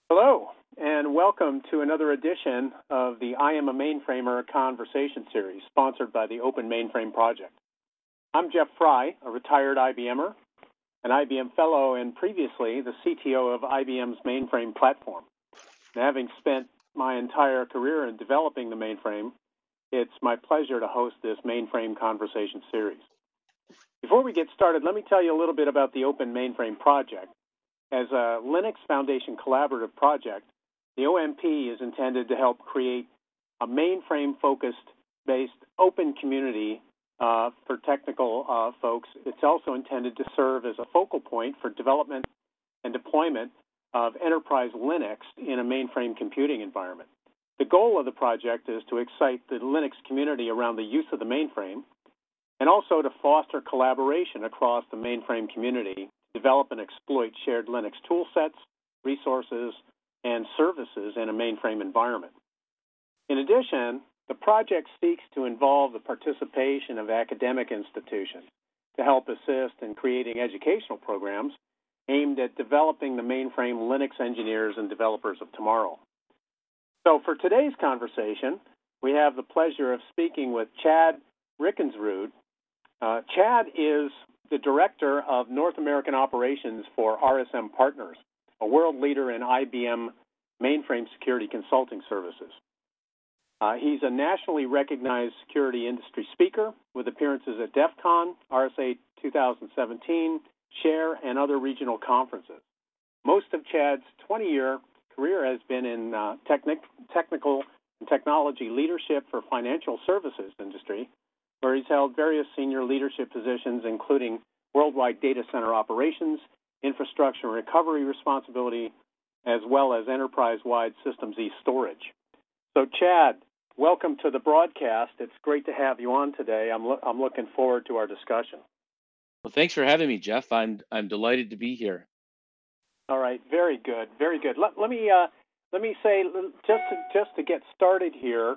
Hello, and welcome to another edition of the I Am a Mainframer conversation series sponsored by the Open Mainframe Project. I'm Jeff Fry, a retired IBMer, an IBM Fellow, and previously the CTO of IBM's mainframe platform. And having spent my entire career in developing the mainframe, it's my pleasure to host this mainframe conversation series. Before we get started, let me tell you a little bit about the Open Mainframe Project. As a Linux Foundation collaborative project, the OMP is intended to help create a mainframe-focused based open community for technical folks. It's also intended to serve as a focal point for development and deployment of enterprise Linux in a mainframe computing environment. The goal of the project is to excite the Linux community around the use of the mainframe and also to foster collaboration across the mainframe community, develop and exploit shared Linux tool sets, resources, and services in a mainframe environment. In addition, the project seeks to involve the participation of academic institutions to help assist in creating educational programs aimed at developing the mainframe Linux engineers and developers of tomorrow. So for today's conversation, we have the pleasure of speaking with Chad Rickensrud. Chad is the Director of North American Operations for RSM Partners, a world leader in IBM mainframe security consulting services. He's a nationally recognized security industry speaker with appearances at DEF CON, RSA 2017, SHARE, and other regional conferences. Most of Chad's 20-year career has been in technical and technology leadership for financial services industry, where he's held various senior leadership positions, including worldwide data center operations, infrastructure and recovery responsibility, as well as enterprise-wide Systems E storage. So, Chad, welcome to the broadcast. It's great to have you on today. I'm looking forward to our discussion. Well, thanks for having me, Jeff. I'm delighted to be here. All right, very good, very good. Let me say just to get started here.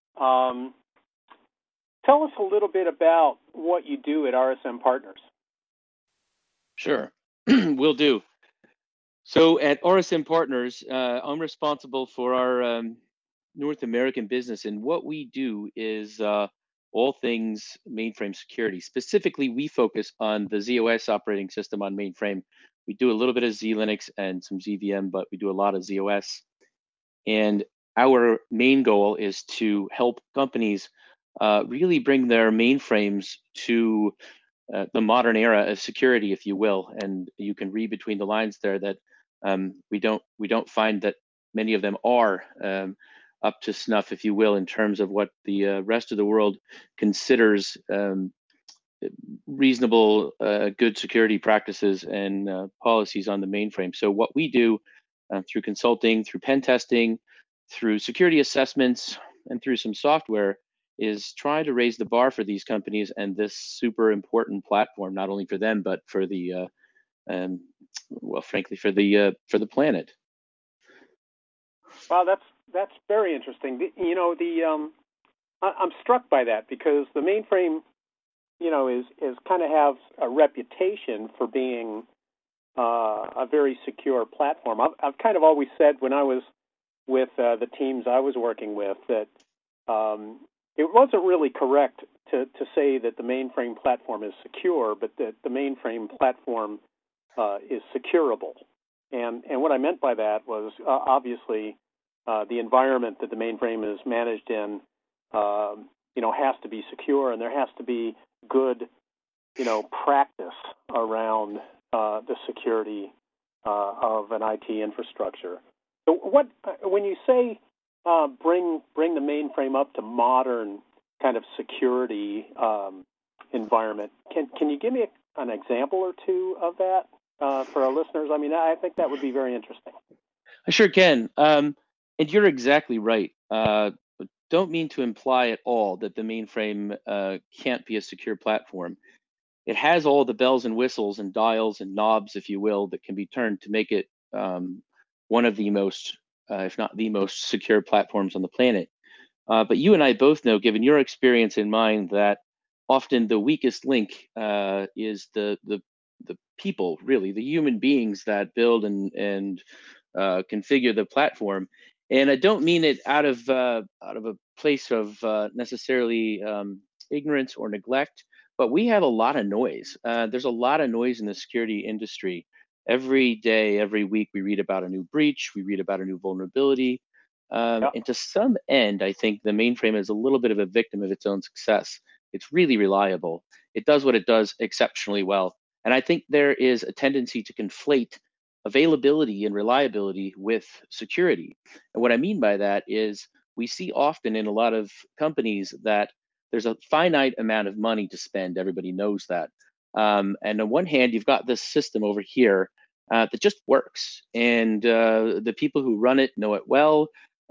Tell us a little bit about what you do at RSM Partners. Sure, will do. So at RSM Partners, I'm responsible for our North American business, and what we do is all things mainframe security. Specifically, we focus on the z/OS operating system on mainframe. We do a little bit of Z-Linux and some ZVM, but we do a lot of z/OS. And our main goal is to help companies really bring their mainframes to the modern era of security, if you will. And you can read between the lines there that we don't find that many of them are up to snuff, if you will, in terms of what the rest of the world considers reasonable, good security practices and policies on the mainframe. So what we do through consulting, through pen testing, through security assessments, and through some software is try to raise the bar for these companies and this super important platform, not only for them, but for the, well, frankly, for the planet. Wow, that's very interesting. You know, I'm struck by that because the mainframe, you know, is kind of has a reputation for being a very secure platform. I've kind of always said when I was with the teams I was working with that it wasn't really correct to say that the mainframe platform is secure, but that the mainframe platform is securable. And what I meant by that was obviously the environment that the mainframe is managed in, you know, has to be secure, and there has to be good, you know, practice around the security of an IT infrastructure. So when you say bring the mainframe up to modern kind of security environment, can you give me an example or two of that for our listeners? I mean, I think that would be very interesting. I sure can. And you're exactly right. Don't mean to imply at all that the mainframe can't be a secure platform. It has all the bells and whistles and dials and knobs, if you will, that can be turned to make it one of the most, if not the most secure platforms on the planet. But you and I both know, given your experience and mine, that often the weakest link is the people, really, the human beings that build and configure the platform. And I don't mean it out of a place of necessarily ignorance or neglect, but we have a lot of noise. There's a lot of noise in the security industry. Every day, every week, we read about a new breach, we read about a new vulnerability. Yep. And to some end, I think the mainframe is a little bit of a victim of its own success. It's really reliable. It does what it does exceptionally well. And I think there is a tendency to conflate availability and reliability with security. And what I mean by that is we see often in a lot of companies that there's a finite amount of money to spend. Everybody knows that. And on one hand, you've got this system over here that just works, and the people who run it know it well.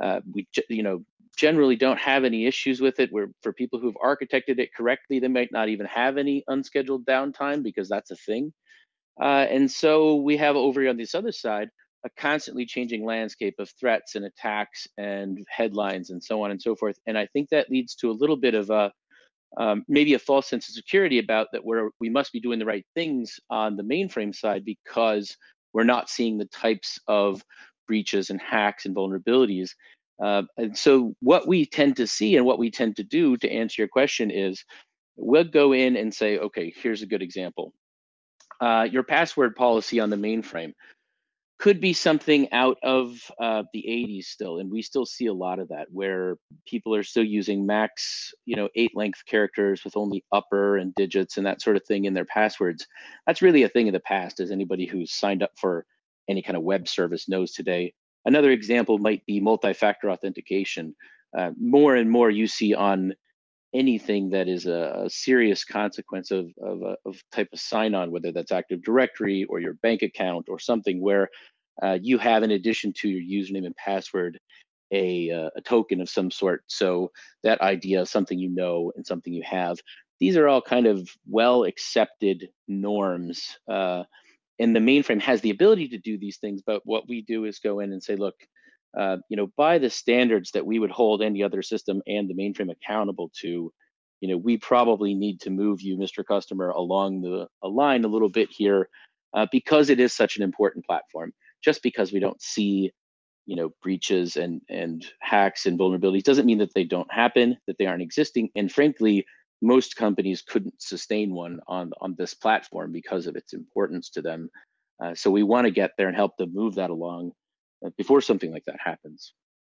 Generally don't have any issues with it. Where for people who've architected it correctly, they might not even have any unscheduled downtime because that's a thing. And so we have over on this other side a constantly changing landscape of threats and attacks and headlines and so on and so forth. And I think that leads to a little bit of a maybe a false sense of security about that where we must be doing the right things on the mainframe side because we're not seeing the types of breaches and hacks and vulnerabilities. And so what we tend to see and what we tend to do to answer your question is we'll go in and say, okay, here's a good example. Your password policy on the mainframe could be something out of the 80s still, and we still see a lot of that where people are still using max 8-length characters with only upper and digits and that sort of thing in their passwords. That's really a thing of the past, as anybody who's signed up for any kind of web service knows today. Another example might be multi-factor authentication. More and more you see on anything that is a serious consequence of type of sign-on, whether that's Active Directory or your bank account or something where you have, in addition to your username and password, a token of some sort. So that idea, something you know and something you have. These are all kind of well accepted norms. And the mainframe has the ability to do these things, but what we do is go in and say, look, by the standards that we would hold any other system and the mainframe accountable to, we probably need to move you, Mr. Customer, along a line a little bit here because it is such an important platform. Just because we don't see, breaches and hacks and vulnerabilities doesn't mean that they don't happen, that they aren't existing. And frankly, most companies couldn't sustain one on this platform because of its importance to them. So we want to get there and help them move that along before something like that happens.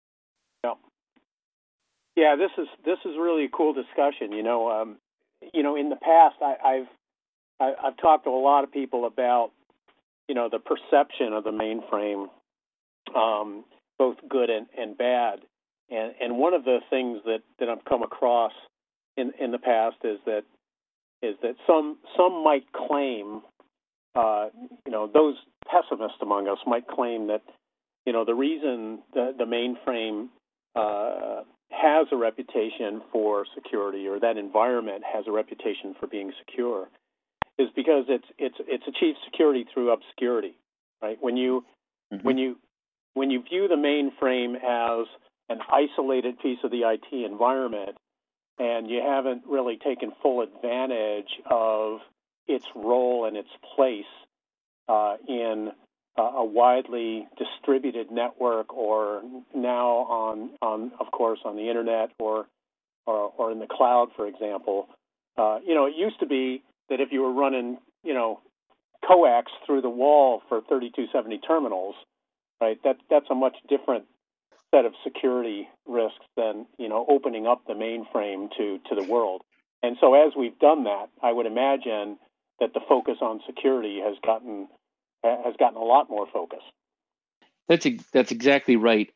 Yeah, this is really a cool discussion. In the past, I've talked to a lot of people about the perception of the mainframe, both good and bad. And one of the things that I've come across in the past is that some might claim, those pessimists among us might claim that the reason the mainframe has a reputation for security, or that environment has a reputation for being secure, is because it's achieved security through obscurity, right? When you view the mainframe as an isolated piece of the IT environment, and you haven't really taken full advantage of its role and its place in a widely distributed network, or now of course, on the internet or in the cloud, for example. It used to be that if you were running, coax through the wall for 3270 terminals, right? That's a much different set of security risks than opening up the mainframe to the world. And so, as we've done that, I would imagine that the focus on security has gotten a lot more focus. That's exactly right.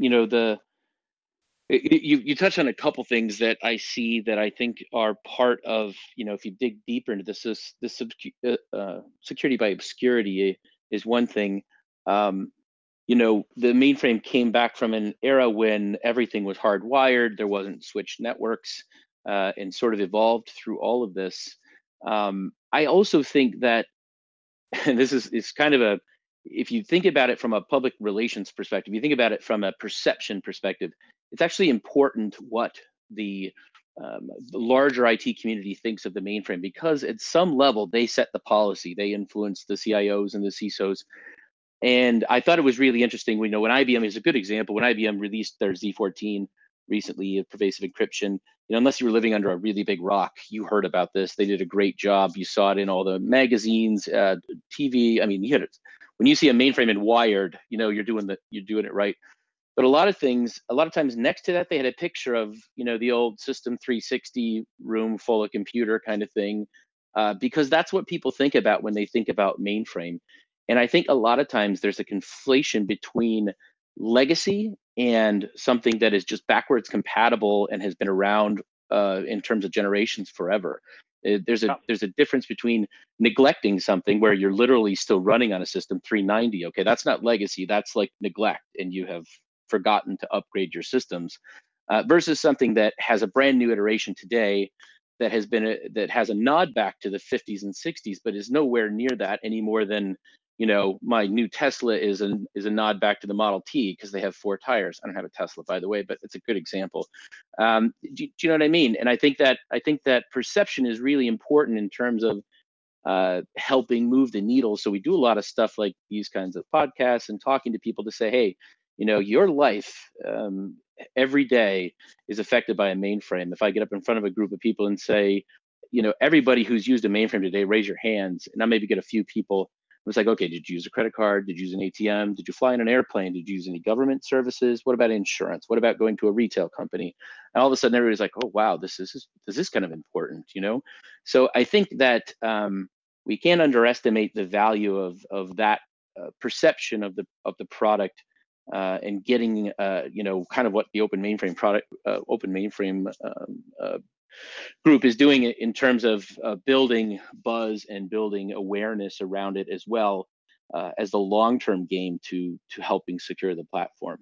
You touched on a couple things that I see that I think are part of, if you dig deeper into this security by obscurity is one thing. The mainframe came back from an era when everything was hardwired, there wasn't switched networks, and sort of evolved through all of this. I also think that, and it's kind of if you think about it from a public relations perspective, you think about it from a perception perspective, it's actually important what the larger IT community thinks of the mainframe, because at some level they set the policy, they influence the CIOs and the CISOs. And I thought it was really interesting. We know when IBM is a good example. When IBM released their Z14 recently, pervasive encryption, unless you were living under a really big rock, you heard about this. They did a great job. You saw it in all the magazines, TV. I mean, you had it. When you see a mainframe in Wired, you're doing it right. But a lot of times next to that, they had a picture of, the old System 360 room full of computer kind of thing, because that's what people think about when they think about mainframe. And I think a lot of times there's a conflation between legacy and something that is just backwards compatible and has been around in terms of generations forever. There's a difference between neglecting something where you're literally still running on a System 390. Okay, that's not legacy. That's like neglect, and you have forgotten to upgrade your systems, versus something that has a brand new iteration today that has a nod back to the 50s and 60s, but is nowhere near that any more than my new Tesla is a nod back to the Model T because they have 4 tires. I don't have a Tesla, by the way, but it's a good example. Do you know what I mean? And I think that perception is really important in terms of helping move the needle. So we do a lot of stuff like these kinds of podcasts and talking to people to say, hey, your life every day is affected by a mainframe. If I get up in front of a group of people and say, everybody who's used a mainframe today, raise your hands, and I maybe get a few people. It's like, okay, did you use a credit card? Did you use an ATM? Did you fly in an airplane? Did you use any government services? What about insurance? What about going to a retail company? And all of a sudden, everybody's like, oh wow, this is kind of important, So I think that we can't underestimate the value of that perception of the product, and getting kind of what the Open Mainframe group is doing in terms of building buzz and building awareness around it, as well as the long-term game to helping secure the platform.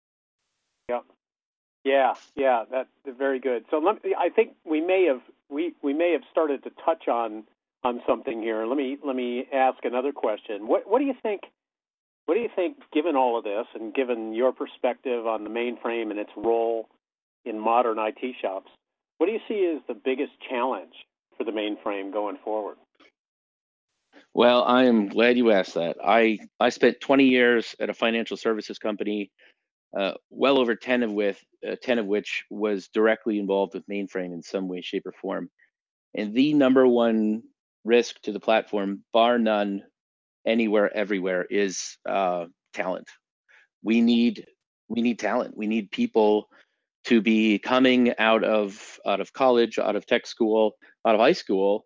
Yeah, that's very good. So I think we may have started to touch on something here. Let me ask another question. What do you think? What do you think, given all of this and given your perspective on the mainframe and its role in modern IT shops, what do you see as the biggest challenge for the mainframe going forward? Well, I am glad you asked that. I spent 20 years at a financial services company, well over 10 of which was directly involved with mainframe in some way, shape, or form. And the number one risk to the platform, bar none, anywhere, everywhere, is talent. We need talent. We need people to be coming out of college, out of tech school, out of high school,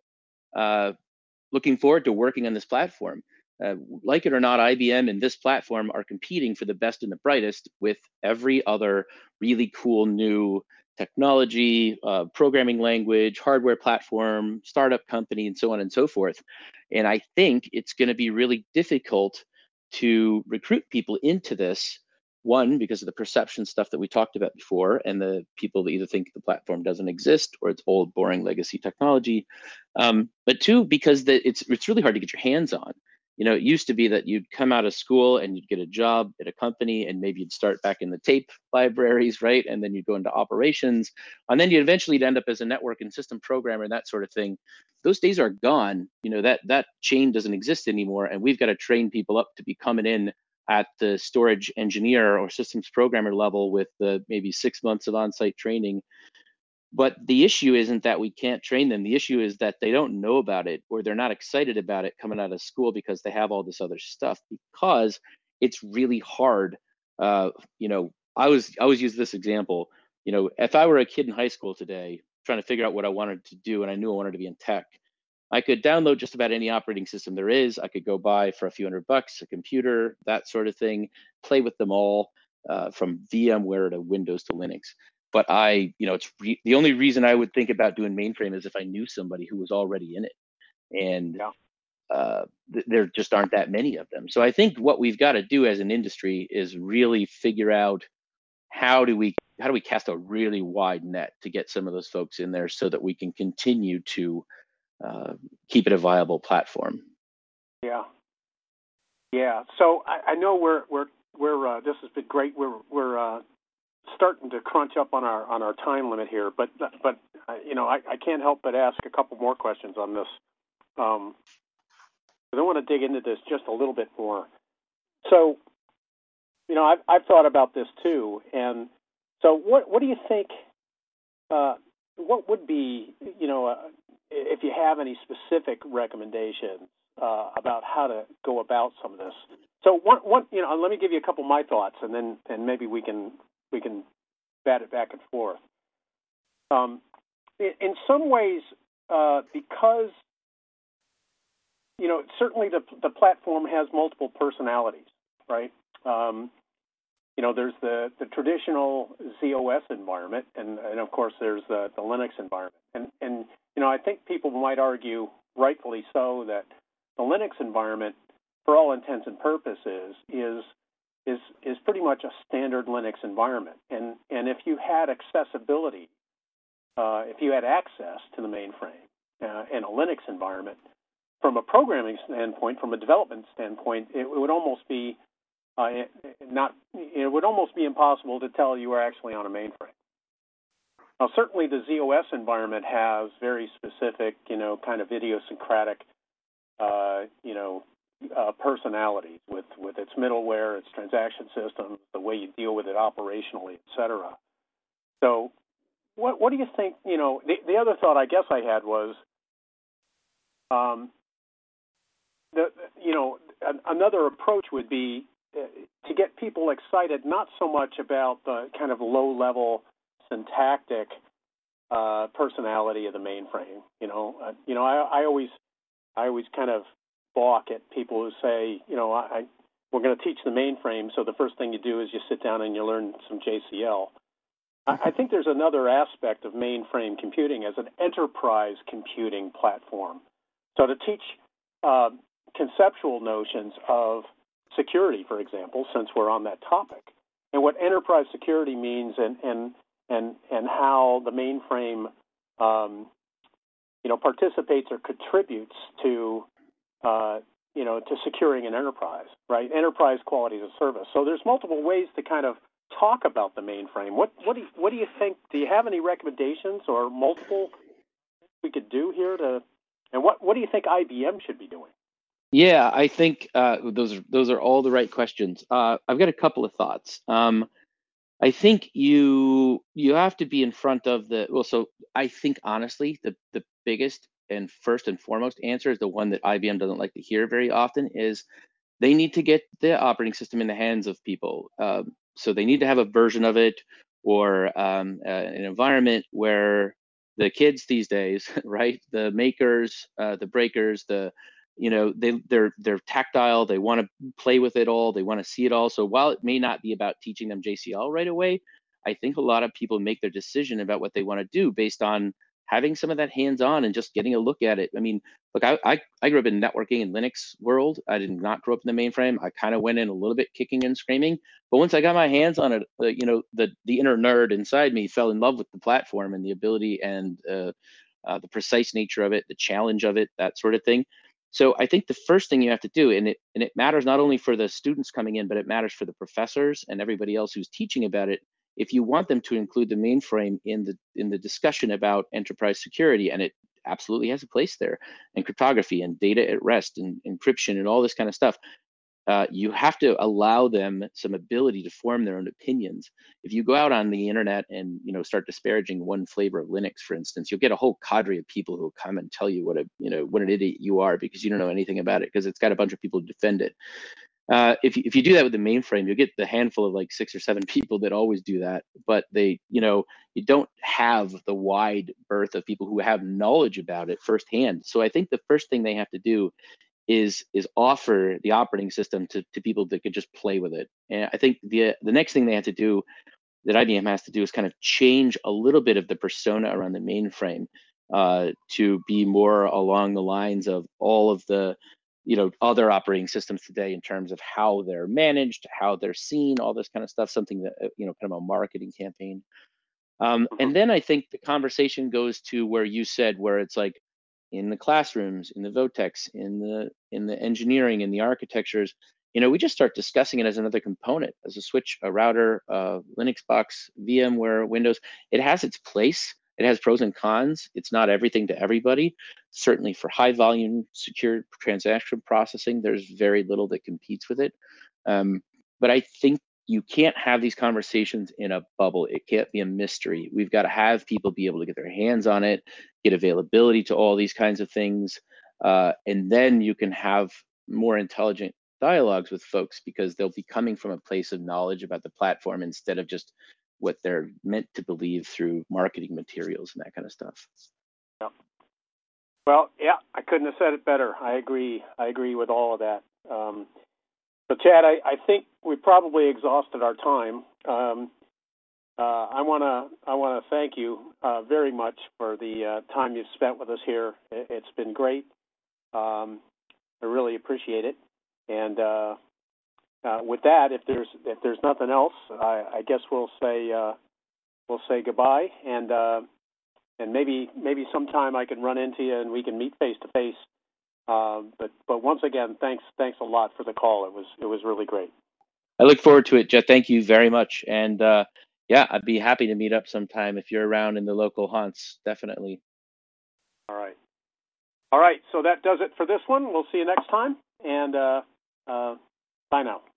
looking forward to working on this platform. Like it or not, IBM and this platform are competing for the best and the brightest with every other really cool new technology, programming language, hardware platform, startup company, and so on and so forth. And I think it's going to be really difficult to recruit people into this. One, because of the perception stuff that we talked about before, and the people that either think the platform doesn't exist or it's old, boring legacy technology. But two, because it's really hard to get your hands on. It used to be that you'd come out of school and you'd get a job at a company, and maybe you'd start back in the tape libraries, right? And then you'd go into operations, and then you'd eventually end up as a network and system programmer and that sort of thing. Those days are gone. That chain doesn't exist anymore, and we've got to train people up to be coming in at the storage engineer or systems programmer level with the maybe 6 months of on-site training. But the issue isn't that we can't train them. The issue is that they don't know about it, or they're not excited about it coming out of school because they have all this other stuff, because it's really hard. I always use this example. If I were a kid in high school today trying to figure out what I wanted to do and I knew I wanted to be in tech, I could download just about any operating system there is. I could go buy for a few $100 a computer, that sort of thing, play with them all, from VMware to Windows to Linux. But the only reason I would think about doing mainframe is if I knew somebody who was already in it, and there just aren't that many of them. So I think what we've got to do as an industry is really figure out how do we cast a really wide net to get some of those folks in there so that we can continue to keep it a viable platform. Yeah. So I know we're this has been great. We're starting to crunch up on our time limit here, but I can't help but ask a couple more questions on this. I want to dig into this just a little bit more. So, I've thought about this too, and so what do you think? What would be, if you have any specific recommendations about how to go about some of this? So, let me give you a couple of my thoughts, and maybe we can bat it back and forth. In some ways, because certainly the platform has multiple personalities, right? There's the traditional z/OS environment, and of course there's the Linux environment, and I think people might argue, rightfully so, that the Linux environment, for all intents and purposes, is pretty much a standard Linux environment, and if you had accessibility, if you had access to the mainframe in a Linux environment, from a programming standpoint, from a development standpoint, it would almost be it would almost be impossible to tell you were actually on a mainframe. Now, certainly the z/OS environment has very specific, kind of idiosyncratic, personalities with its middleware, its transaction systems, the way you deal with it operationally, et cetera. So, what do you think? The other thought I guess I had was, another approach would be to get people excited, not so much about the kind of low-level syntactic personality of the mainframe. I always kind of balk at people who say, we're going to teach the mainframe, so the first thing you do is you sit down and you learn some JCL. I think there's another aspect of mainframe computing as an enterprise computing platform. So to teach conceptual notions of security, for example, since we're on that topic, and what enterprise security means, and how the mainframe, participates or contributes to, to securing an enterprise, right? Enterprise quality of service. So there's multiple ways to kind of talk about the mainframe. What do you think? Do you have any recommendations or multiple we could do here to? And what do you think IBM should be doing? Yeah, I think those are all the right questions. I've got a couple of thoughts. I think you have to be in front of so I think honestly the biggest and first and foremost answer is the one that IBM doesn't like to hear very often, is they need to get the operating system in the hands of people. So they need to have a version of it, or an environment where the kids these days, right, the makers, the breakers, they're tactile, they want to play with it all, they want to see it all. So while it may not be about teaching them JCL right away, I think a lot of people make their decision about what they want to do based on having some of that hands-on and just getting a look at it. I mean, look, I grew up in networking and Linux world. I did not grow up in the mainframe. I kind of went in a little bit kicking and screaming, but once I got my hands on it, the inner nerd inside me fell in love with the platform and the ability and the precise nature of it, the challenge of it, that sort of thing. So I think the first thing you have to do, and it matters not only for the students coming in, but it matters for the professors and everybody else who's teaching about it. If you want them to include the mainframe in the discussion about enterprise security, and it absolutely has a place there, and cryptography and data at rest and encryption and all this kind of stuff, you have to allow them some ability to form their own opinions. If you go out on the internet and start disparaging one flavor of Linux, for instance, you'll get a whole cadre of people who will come and tell you what an idiot you are because you don't know anything about it, because it's got a bunch of people who defend it. If you do that with the mainframe, you'll get the handful of like 6 or 7 people that always do that, but they, you don't have the wide berth of people who have knowledge about it firsthand. So I think the first thing they have to do is offer the operating system to people that could just play with it. And I think the next thing they have to do, that IBM has to do, is kind of change a little bit of the persona around the mainframe to be more along the lines of all of the other operating systems today in terms of how they're managed, how they're seen, all this kind of stuff, something that, kind of a marketing campaign. And then I think the conversation goes to where you said, where it's like in the classrooms, in the VOTEX, in the engineering, in the architectures, we just start discussing it as another component, as a switch, a router, Linux box, VMware, Windows. It has its place, It has pros and cons. It's not everything to everybody. Certainly for high volume secure transaction processing, there's very little that competes with it. But I think you can't have these conversations in a bubble. It can't be a mystery. We've got to have people be able to get their hands on it, get availability to all these kinds of things. And then you can have more intelligent dialogues with folks because they'll be coming from a place of knowledge about the platform instead of just what they're meant to believe through marketing materials and that kind of stuff. Yeah. Well, yeah, I couldn't have said it better. I agree with all of that. So, Chad, I think we probably exhausted our time. I want to thank you very much for the time you've spent with us here. It's been great. I really appreciate it. And with that, if there's nothing else, I guess we'll say goodbye. And maybe sometime I can run into you and we can meet face to face. But once again, thanks a lot for the call. It was really great. I look forward to it, Jeff. Thank you very much. And yeah, I'd be happy to meet up sometime if you're around in the local haunts. Definitely. All right. All right. So that does it for this one. We'll see you next time. And bye now.